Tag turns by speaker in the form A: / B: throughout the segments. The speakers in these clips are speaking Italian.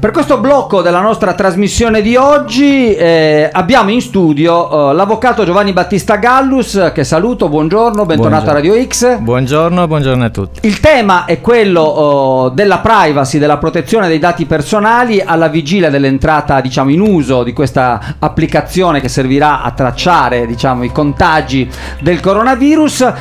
A: Per questo blocco della nostra trasmissione di oggi abbiamo in studio l'avvocato Giovanni Battista Gallus, che saluto, buongiorno, bentornato a Radio X.
B: Buongiorno a tutti.
A: Il tema è quello della privacy, della protezione dei dati personali alla vigilia dell'entrata, diciamo, in uso di questa applicazione che servirà a tracciare, diciamo, i contagi del coronavirus.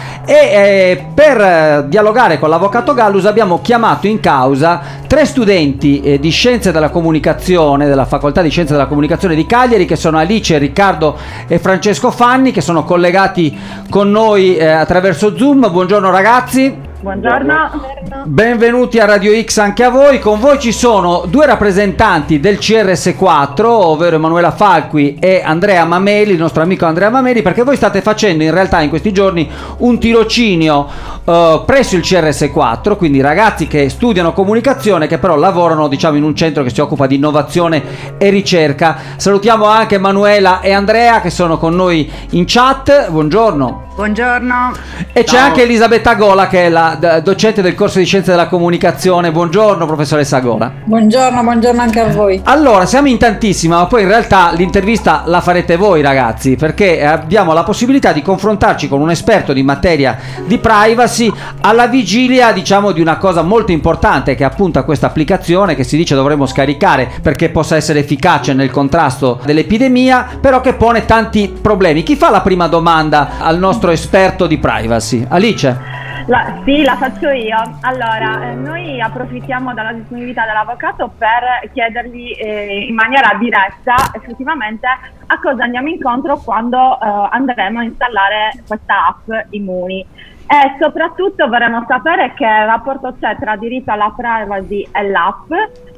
A: E per dialogare con l'avvocato Gallus abbiamo chiamato in causa 3 studenti di Scienze della Comunicazione, della Facoltà di Scienze della Comunicazione di Cagliari, che sono Alice, Riccardo e Francesco Fanni, che sono collegati con noi attraverso Zoom. Buongiorno ragazzi.
C: Buongiorno.
A: Benvenuti a Radio X anche a voi. Con voi ci sono 2 rappresentanti del CRS4, ovvero Emanuela Falqui e Andrea Mameli, il nostro amico Andrea Mameli, perché voi state facendo in realtà in questi giorni un tirocinio presso il CRS4, quindi ragazzi che studiano comunicazione, che però lavorano, diciamo, in un centro che si occupa di innovazione e ricerca. Salutiamo anche Emanuela e Andrea che sono con noi in chat. Buongiorno.
C: Buongiorno.
A: E c'è anche Elisabetta Gola, che è la docente del corso di Scienze della Comunicazione. Buongiorno professoressa Gola.
D: Buongiorno anche a voi.
A: Allora, siamo in tantissima, ma poi in realtà l'intervista la farete voi ragazzi, perché abbiamo la possibilità di confrontarci con un esperto di materia di privacy alla vigilia, diciamo, di una cosa molto importante, che è appunto questa applicazione che si dice dovremmo scaricare perché possa essere efficace nel contrasto dell'epidemia, però che pone tanti problemi. Chi fa la prima domanda al nostro esperto di privacy? Alice?
C: Sì, la faccio io. Allora, noi approfittiamo della disponibilità dell'avvocato per chiedergli in maniera diretta effettivamente a cosa andiamo incontro quando andremo a installare questa app Immuni. E soprattutto vorremmo sapere che rapporto c'è tra diritto alla privacy e l'app.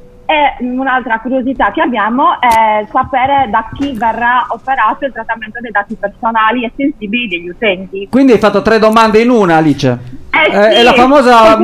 C: E un'altra curiosità che abbiamo è sapere da chi verrà operato il trattamento dei dati personali e sensibili degli utenti.
A: Quindi hai fatto 3 domande in una, Alice.
C: Sì,
A: è la famosa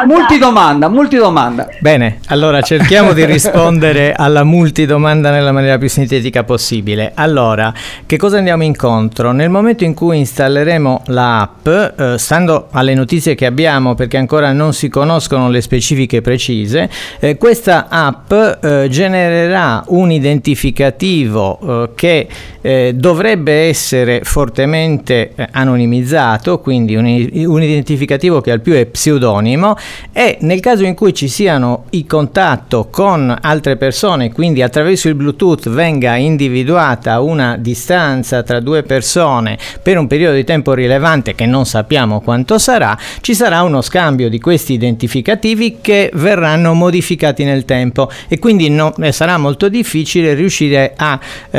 A: multidomanda.
B: Bene, allora cerchiamo di rispondere alla multidomanda nella maniera più sintetica possibile. Allora, che cosa andiamo incontro? Nel momento in cui installeremo l'app, stando alle notizie che abbiamo, perché ancora non si conoscono le specifiche precise, questa app genererà un identificativo che dovrebbe essere fortemente anonimizzato, quindi un identificativo che al più è pseudonimo, e nel caso in cui ci siano i contatto con altre persone, quindi attraverso il Bluetooth venga individuata una distanza tra 2 persone per un periodo di tempo rilevante che non sappiamo quanto sarà, ci sarà uno scambio di questi identificativi che verranno modificati nel tempo, e quindi sarà molto difficile riuscire a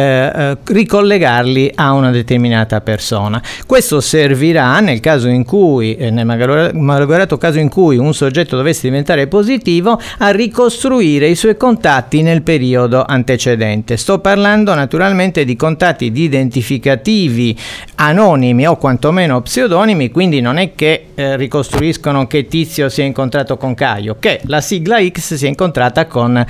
B: ricollegarli a una determinata persona. Questo servirà nel caso in cui, nel malaugurato caso in cui un soggetto dovesse diventare positivo, a ricostruire i suoi contatti nel periodo antecedente. Sto parlando naturalmente di contatti di identificativi anonimi o quantomeno pseudonimi, quindi non è che ricostruiscono che Tizio si è incontrato con Caio, che la sigla X si è incontrata con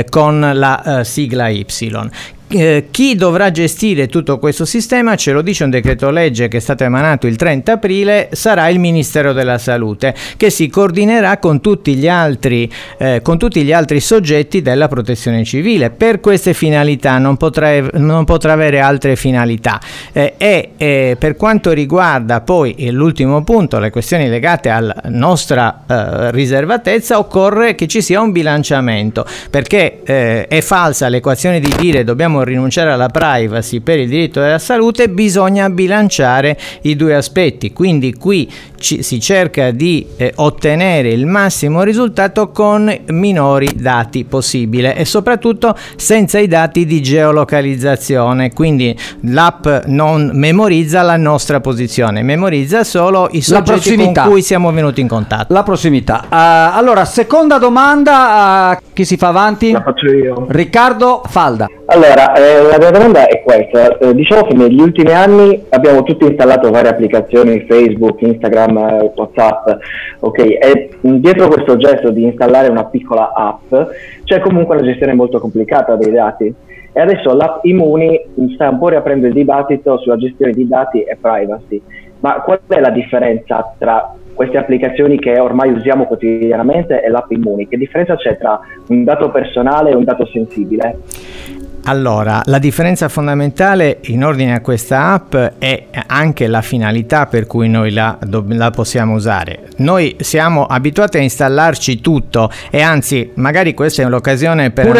B: la sigla Y. Chi dovrà gestire tutto questo sistema, ce lo dice un decreto legge che è stato emanato il 30 aprile, sarà il Ministero della Salute, che si coordinerà con tutti gli altri soggetti della protezione civile. Per queste finalità non potrà avere altre finalità, per quanto riguarda poi l'ultimo punto, le questioni legate alla nostra riservatezza, occorre che ci sia un bilanciamento, perché è falsa l'equazione di dire dobbiamo rinunciare alla privacy per il diritto alla salute. Bisogna bilanciare i 2 aspetti, quindi qui si cerca di ottenere il massimo risultato con minori dati possibile e soprattutto senza i dati di geolocalizzazione, quindi l'app non memorizza la nostra posizione, memorizza solo i soggetti con cui siamo venuti in contatto.
A: La prossimità. Allora, seconda domanda, chi si fa avanti?
E: La faccio io.
A: Riccardo Falda.
E: Allora, la mia domanda è questa. Diciamo che negli ultimi anni abbiamo tutti installato varie applicazioni, Facebook, Instagram, WhatsApp, ok? E dietro questo gesto di installare una piccola app c'è comunque una gestione molto complicata dei dati. E adesso l'app Immuni sta un po' riaprendo il dibattito sulla gestione di dati e privacy. ma qual è la differenza tra queste applicazioni che ormai usiamo quotidianamente e l'app Immuni? Che differenza c'è tra un dato personale e un dato sensibile?
B: Allora, la differenza fondamentale in ordine a questa app è anche la finalità per cui noi la possiamo usare. Noi siamo abituati a installarci tutto e anzi, magari questa è l'occasione per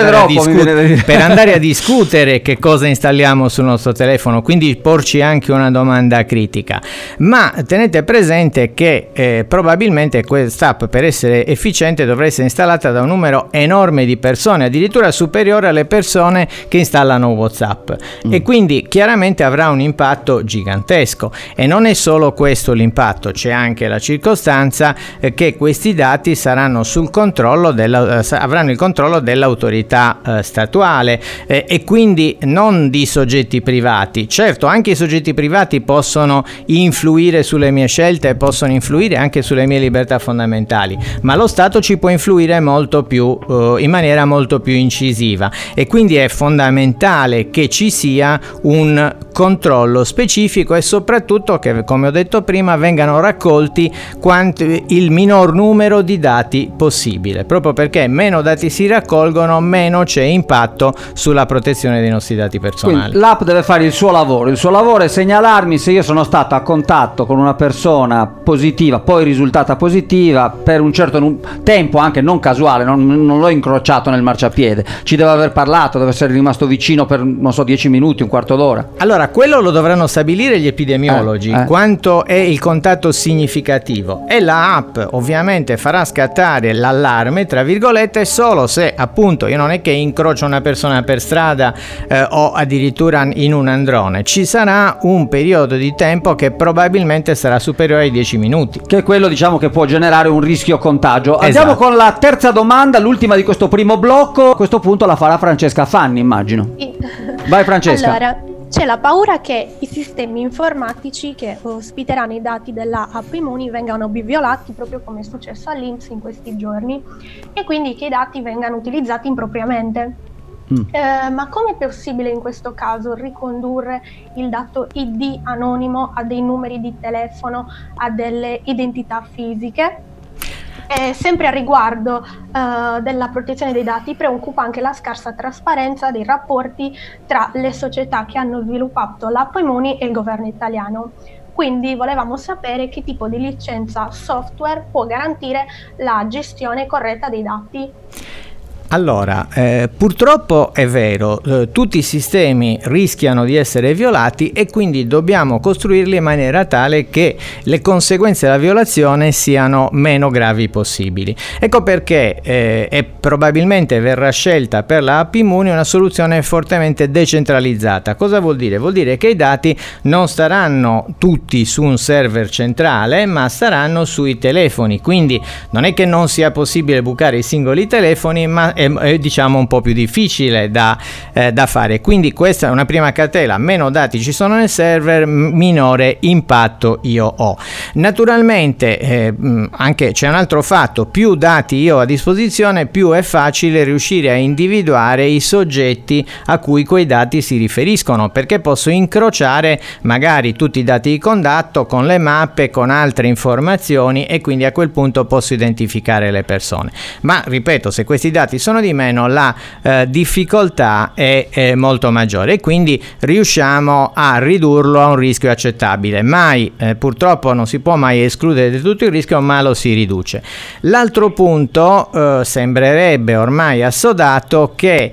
B: andare a discutere che cosa installiamo sul nostro telefono, quindi porci anche una domanda critica. Ma tenete presente che probabilmente quest'app, per essere efficiente, dovrà essere installata da un numero enorme di persone, addirittura superiore alle persone che installano WhatsApp, e quindi chiaramente avrà un impatto gigantesco. E non è solo questo l'impatto, c'è anche la circostanza che questi dati saranno sul controllo avranno il controllo dell'autorità statuale, e quindi non di soggetti privati. Certo, anche i soggetti privati possono influire sulle mie scelte, possono influire anche sulle mie libertà fondamentali, ma lo Stato ci può influire molto più in maniera molto più incisiva, e quindi è fondamentale che ci sia un controllo specifico e soprattutto che, come ho detto prima, vengano raccolti il minor numero di dati possibile, proprio perché meno dati si raccolgono, meno c'è impatto sulla protezione dei nostri dati personali.
A: Quindi l'app deve fare il suo lavoro è segnalarmi se io sono stato a contatto con una persona positiva, poi risultata positiva per un certo tempo, anche non casuale, non l'ho incrociato nel marciapiede, ci deve aver parlato, deve essere rimasto vicino per, non so, 10 minuti, un quarto d'ora.
B: Allora, quello lo dovranno stabilire gli epidemiologi, quanto è il contatto significativo, e la app ovviamente farà scattare l'allarme, tra virgolette, solo se appunto io non è che incrocio una persona per strada o addirittura in un androne. Ci sarà un periodo di tempo che probabilmente sarà superiore ai 10 minuti.
A: Che è quello, diciamo, che può generare un rischio contagio. Andiamo con la terza domanda, l'ultima di questo primo blocco. A questo punto la farà Francesca Fanni, immagino. Vai Francesca.
F: Allora, c'è la paura che i sistemi informatici che ospiteranno i dati della app Immuni vengano violati, proprio come è successo all'INPS in questi giorni, e quindi che i dati vengano utilizzati impropriamente. Ma come è possibile in questo caso ricondurre il dato ID anonimo a dei numeri di telefono, a delle identità fisiche? Sempre a riguardo della protezione dei dati, preoccupa anche la scarsa trasparenza dei rapporti tra le società che hanno sviluppato l'app Immuni e il governo italiano. Quindi volevamo sapere che tipo di licenza software può garantire la gestione corretta dei dati.
B: Allora, purtroppo è vero, tutti i sistemi rischiano di essere violati e quindi dobbiamo costruirli in maniera tale che le conseguenze della violazione siano meno gravi possibili. Ecco perché e probabilmente verrà scelta per la app Immuni una soluzione fortemente decentralizzata. Cosa vuol dire? Vuol dire che i dati non staranno tutti su un server centrale, ma staranno sui telefoni, quindi non è che non sia possibile bucare i singoli telefoni, ma è diciamo un po' più difficile da fare. Quindi questa è una prima cartella: meno dati ci sono nel server, minore impatto io ho. Naturalmente anche c'è un altro fatto: più dati io ho a disposizione, più è facile riuscire a individuare i soggetti a cui quei dati si riferiscono, perché posso incrociare magari tutti i dati di contatto con le mappe, con altre informazioni, e quindi a quel punto posso identificare le persone. Ma ripeto, se questi dati sono di meno, la difficoltà è molto maggiore e quindi riusciamo a ridurlo a un rischio accettabile. Mai purtroppo non si può mai escludere di tutto il rischio, ma lo si riduce. L'altro punto, sembrerebbe ormai assodato che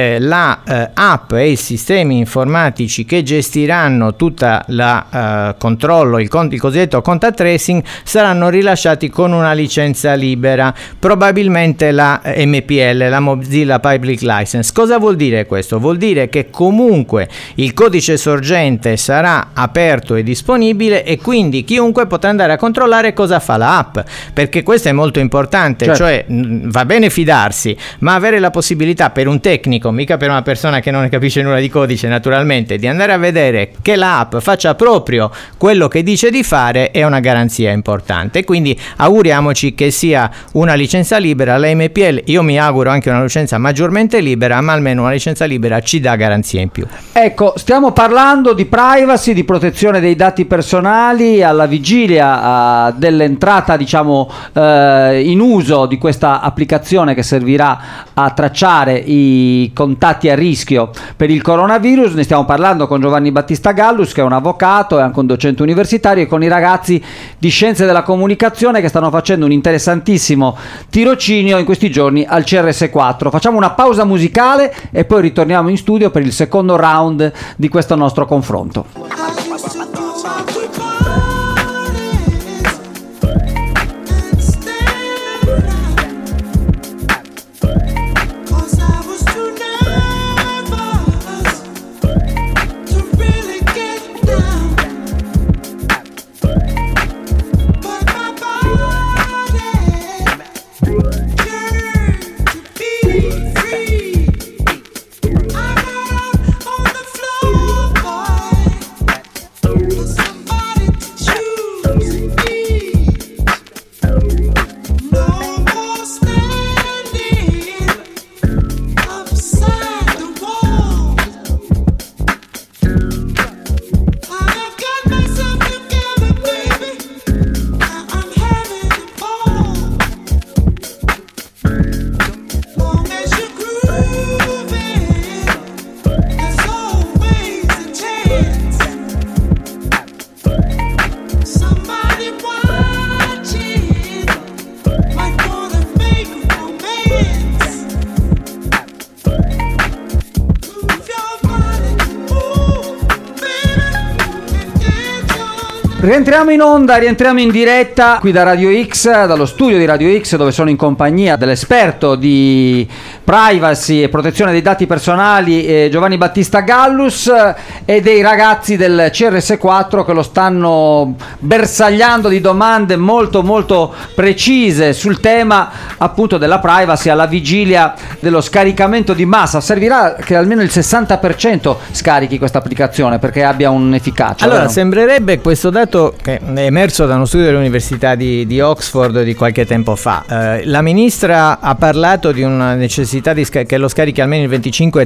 B: la app e i sistemi informatici che gestiranno tutta la controllo, il cosiddetto contact tracing, saranno rilasciati con una licenza libera, probabilmente la MPL, la Mozilla Public License. Cosa vuol dire questo? Vuol dire che comunque il codice sorgente sarà aperto e disponibile, e quindi chiunque potrà andare a controllare cosa fa la app, perché questo è molto importante. Certo. Cioè va bene fidarsi, ma avere la possibilità per un tecnico, mica per una persona che non ne capisce nulla di codice naturalmente, di andare a vedere che la app faccia proprio quello che dice di fare è una garanzia importante. Quindi auguriamoci che sia una licenza libera. La MPL, io mi auguro anche una licenza maggiormente libera, ma almeno una licenza libera ci dà garanzia in più.
A: Ecco, stiamo parlando di privacy, di protezione dei dati personali alla vigilia dell'entrata, diciamo, in uso di questa applicazione che servirà a tracciare i contatti a rischio per il coronavirus. Ne stiamo parlando con Giovanni Battista Gallus, che è un avvocato e anche un docente universitario, e con i ragazzi di Scienze della Comunicazione che stanno facendo un interessantissimo tirocinio in questi giorni al CRS4. Facciamo una pausa musicale e poi ritorniamo in studio per il secondo round di questo nostro confronto. Rientriamo in onda, rientriamo in diretta qui da Radio X, dallo studio di Radio X, dove sono in compagnia dell'esperto di privacy e protezione dei dati personali Giovanni Battista Gallus e dei ragazzi del CRS4 che lo stanno bersagliando di domande molto molto precise sul tema appunto della privacy alla vigilia dello scaricamento di massa. Servirà che almeno il 60% scarichi questa applicazione perché abbia un'efficacia.
B: Allora, sembrerebbe, questo dato che è emerso da uno studio dell'Università di Oxford di qualche tempo fa. La ministra ha parlato di una necessità che lo scarichi almeno il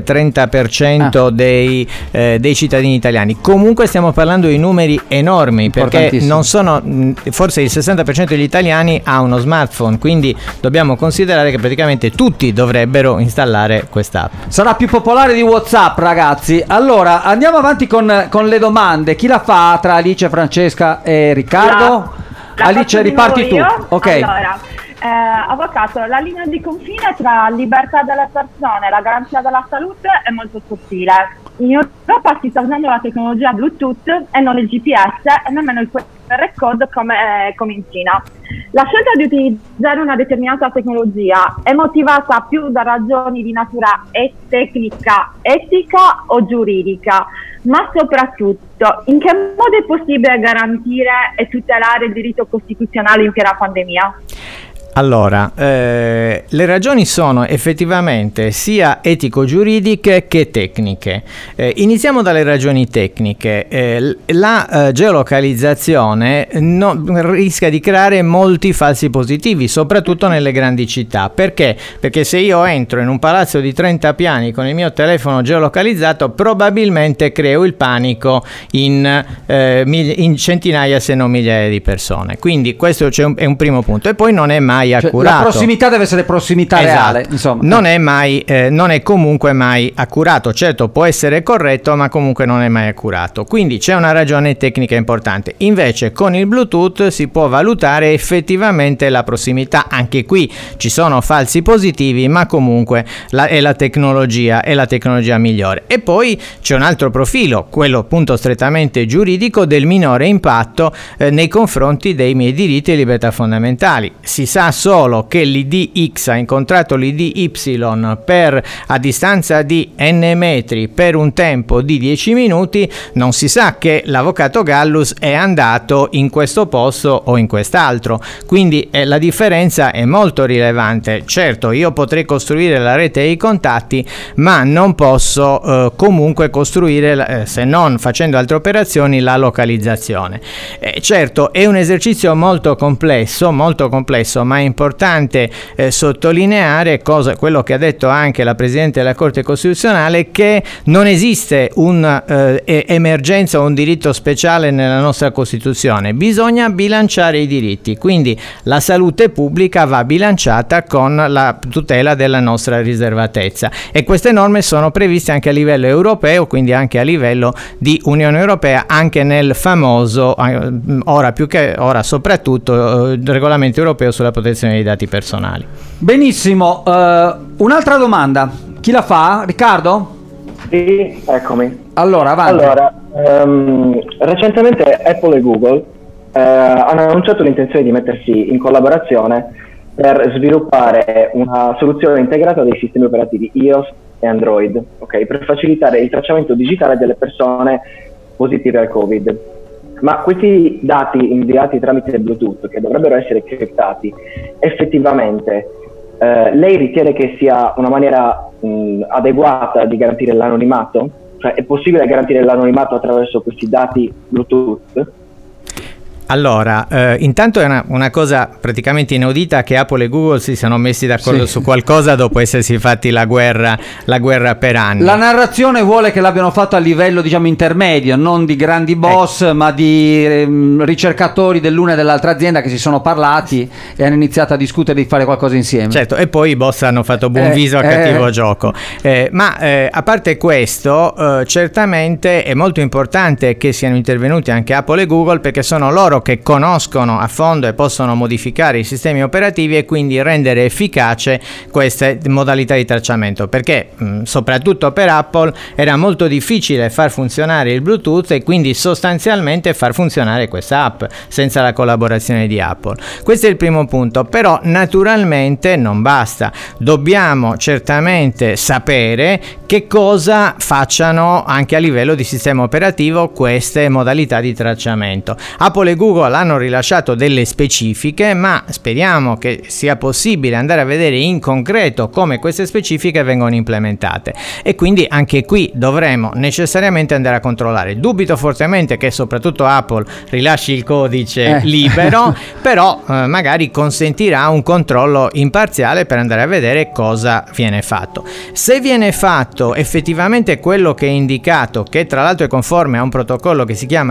B: 25-30% dei cittadini italiani. Comunque stiamo parlando di numeri enormi, perché non sono, forse il 60% degli italiani ha uno smartphone, quindi dobbiamo considerare che praticamente tutti dovrebbero installare quest'app.
A: Sarà più popolare di WhatsApp, ragazzi. Allora andiamo avanti con le domande. Chi la fa tra Alice, Francesca e Riccardo? Alice, riparti tu. Ok.
C: Allora, avvocato, la linea di confine tra libertà delle persone e la garanzia della salute è molto sottile. In Europa si sta usando la tecnologia Bluetooth e non il GPS e nemmeno il QR code come in Cina. La scelta di utilizzare una determinata tecnologia è motivata più da ragioni di natura tecnica, etica o giuridica, ma soprattutto in che modo è possibile garantire e tutelare il diritto costituzionale in piena pandemia?
B: Allora, le ragioni sono effettivamente sia etico-giuridiche che tecniche. Iniziamo dalle ragioni tecniche. La geolocalizzazione rischia di creare molti falsi positivi, soprattutto nelle grandi città. Perché? Perché se io entro in un palazzo di 30 piani con il mio telefono geolocalizzato, probabilmente creo il panico in centinaia se non migliaia di persone. Quindi questo è un primo punto. E poi non è mai accurato.
A: La prossimità deve essere prossimità reale, insomma.
B: Non è comunque mai accurato. Certo, può essere corretto, ma comunque non è mai accurato. Quindi c'è una ragione tecnica importante. Invece con il Bluetooth si può valutare effettivamente la prossimità. Anche qui ci sono falsi positivi, ma comunque è la tecnologia migliore. E poi c'è un altro profilo, quello appunto strettamente giuridico, del minore impatto nei confronti dei miei diritti e libertà fondamentali. Si sa solo che l'ID X ha incontrato l'ID Y a distanza di n metri per un tempo di 10 minuti, non si sa che l'avvocato Gallus è andato in questo posto o in quest'altro, quindi la differenza è molto rilevante. Certo, io potrei costruire la rete dei contatti, ma non posso comunque costruire, se non facendo altre operazioni, la localizzazione. Certo, è un esercizio molto complesso, ma ma è importante sottolineare quello che ha detto anche la Presidente della Corte Costituzionale, che non esiste un'emergenza o un diritto speciale nella nostra Costituzione, bisogna bilanciare i diritti, quindi la salute pubblica va bilanciata con la tutela della nostra riservatezza, e queste norme sono previste anche a livello europeo, quindi anche a livello di Unione Europea, anche nel famoso, ora più che ora soprattutto, regolamento europeo sulla protezione dei dati personali.
A: Benissimo, un'altra domanda, chi la fa? Riccardo?
E: Sì, eccomi.
A: Allora, avanti.
E: Recentemente Apple e Google hanno annunciato l'intenzione di mettersi in collaborazione per sviluppare una soluzione integrata dei sistemi operativi iOS e Android, per facilitare il tracciamento digitale delle persone positive al Covid. Ma questi dati inviati tramite Bluetooth, che dovrebbero essere criptati, effettivamente lei ritiene che sia una maniera adeguata di garantire l'anonimato? Cioè, è possibile garantire l'anonimato attraverso questi dati Bluetooth?
B: Allora, intanto è una cosa praticamente inaudita che Apple e Google si siano messi d'accordo su qualcosa dopo essersi fatti la guerra per anni.
A: La narrazione vuole che l'abbiano fatto a livello, diciamo, intermedio, non di grandi boss, ma di ricercatori dell'una e dell'altra azienda che si sono parlati e hanno iniziato a discutere di fare qualcosa insieme.
B: Certo, e poi i boss hanno fatto buon viso a cattivo gioco. Ma a parte questo, certamente è molto importante che siano intervenuti anche Apple e Google, perché sono loro che conoscono a fondo e possono modificare i sistemi operativi e quindi rendere efficace queste modalità di tracciamento, perché soprattutto per Apple era molto difficile far funzionare il Bluetooth e quindi sostanzialmente far funzionare questa app senza la collaborazione di Apple. Questo è il primo punto, però naturalmente non basta, dobbiamo certamente sapere che cosa facciano anche a livello di sistema operativo queste modalità di tracciamento. Apple e Google hanno rilasciato delle specifiche, ma speriamo che sia possibile andare a vedere in concreto come queste specifiche vengono implementate, e quindi anche qui dovremo necessariamente andare a controllare. Dubito fortemente che soprattutto Apple rilasci il codice libero, però magari consentirà un controllo imparziale per andare a vedere cosa viene fatto. Se viene fatto effettivamente quello che è indicato, che tra l'altro è conforme a un protocollo che si chiama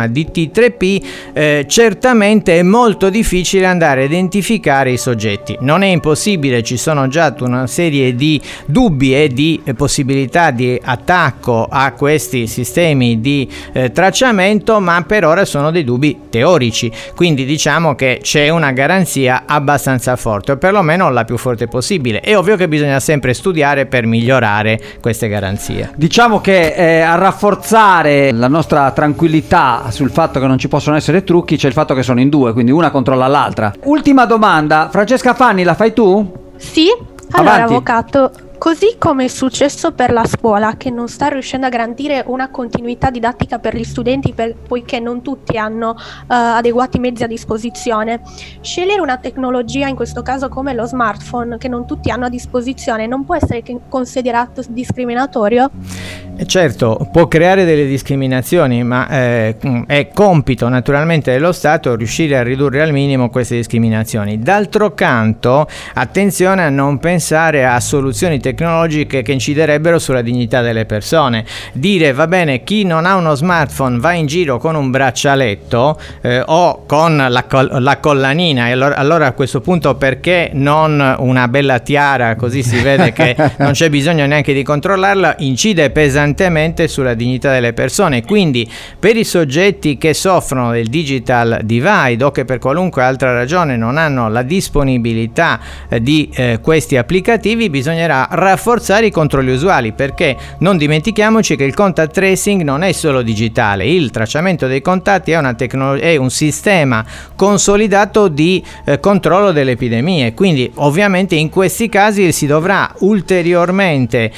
B: DT3P, certamente è molto difficile andare a identificare i soggetti. Non è impossibile, ci sono già una serie di dubbi e di possibilità di attacco a questi sistemi di tracciamento, ma per ora sono dei dubbi teorici, quindi diciamo che c'è una garanzia abbastanza forte, o perlomeno la più forte possibile. È ovvio che bisogna sempre studiare per migliorare queste garanzie.
A: Diciamo che a rafforzare la nostra tranquillità sul fatto che non ci possono essere trucchi c'è il fatto che sono in due, quindi una controlla l'altra. Ultima domanda, Francesca Fanni, la fai tu?
F: Sì, allora
A: Avanti.
F: avvocato, così come è successo per la scuola, che non sta riuscendo a garantire una continuità didattica per gli studenti poiché non tutti hanno adeguati mezzi a disposizione, scegliere una tecnologia, in questo caso come lo smartphone, che non tutti hanno a disposizione, non può essere considerato discriminatorio?
B: Certo, può creare delle discriminazioni, ma è compito naturalmente dello Stato riuscire a ridurre al minimo queste discriminazioni. D'altro canto, attenzione a non pensare a soluzioni tecnologiche che inciderebbero sulla dignità delle persone. Dire va bene, chi non ha uno smartphone va in giro con un braccialetto o con la collanina, e allora a questo punto perché non una bella tiara, così si vede che non c'è bisogno neanche di controllarla, incide pesantemente sulla dignità delle persone. Quindi per i soggetti che soffrono del digital divide o che per qualunque altra ragione non hanno la disponibilità di questi applicativi, bisognerà rafforzare i controlli usuali, perché non dimentichiamoci che il contact tracing non è solo digitale, il tracciamento dei contatti è un sistema consolidato di controllo delle epidemie, quindi ovviamente in questi casi si dovrà ulteriormente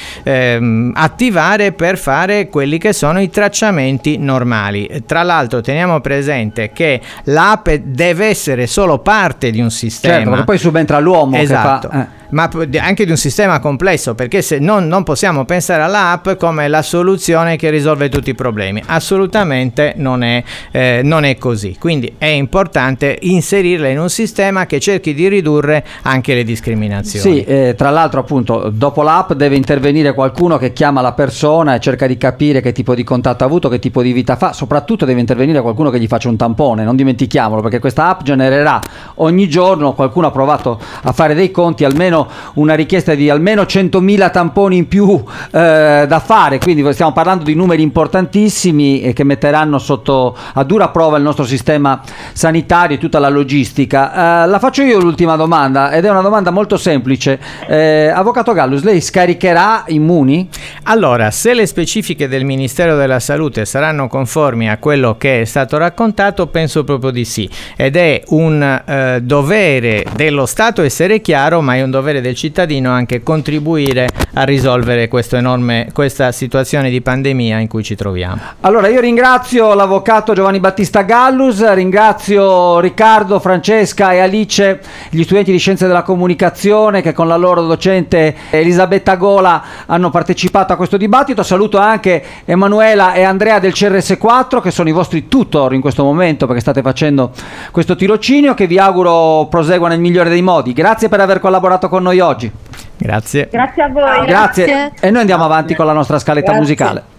B: attivare per fare quelli che sono i tracciamenti normali. Tra l'altro teniamo presente che l'app deve essere solo parte di un sistema.
A: Certo, perché poi subentra l'uomo.
B: Esatto.
A: Che fa...
B: ma anche di un sistema complesso, perché se non possiamo pensare alla app come la soluzione che risolve tutti i problemi. Assolutamente non è così. Quindi è importante inserirla in un sistema che cerchi di ridurre anche le discriminazioni.
A: Sì, tra l'altro appunto dopo l'app deve intervenire qualcuno che chiama la persona e cerca di capire che tipo di contatto ha avuto, che tipo di vita fa, soprattutto deve intervenire qualcuno che gli faccia un tampone, non dimentichiamolo, perché questa app genererà ogni giorno, qualcuno ha provato a fare dei conti, almeno una richiesta di almeno 100.000 tamponi in più da fare, quindi stiamo parlando di numeri importantissimi che metteranno sotto a dura prova il nostro sistema sanitario e tutta la logistica. La faccio io l'ultima domanda, ed è una domanda molto semplice. Avvocato Gallus, lei scaricherà Immuni?
B: Allora, se le specifiche del Ministero della Salute saranno conformi a quello che è stato raccontato, penso proprio di sì, ed è un dovere dello Stato essere chiaro, ma è un dovere del cittadino anche contribuire a risolvere questa situazione di pandemia in cui ci troviamo.
A: Allora io ringrazio l'avvocato Giovanni Battista Gallus, ringrazio Riccardo, Francesca e Alice, gli studenti di Scienze della Comunicazione che con la loro docente Elisabetta Gola hanno partecipato a questo dibattito. Saluto anche Emanuela e Andrea del CRS4 che sono i vostri tutor in questo momento perché state facendo questo tirocinio, che vi auguro prosegua nel migliore dei modi. Grazie per aver collaborato con noi oggi.
B: Grazie.
C: Grazie a voi.
A: Grazie. E noi andiamo avanti con la nostra scaletta musicale.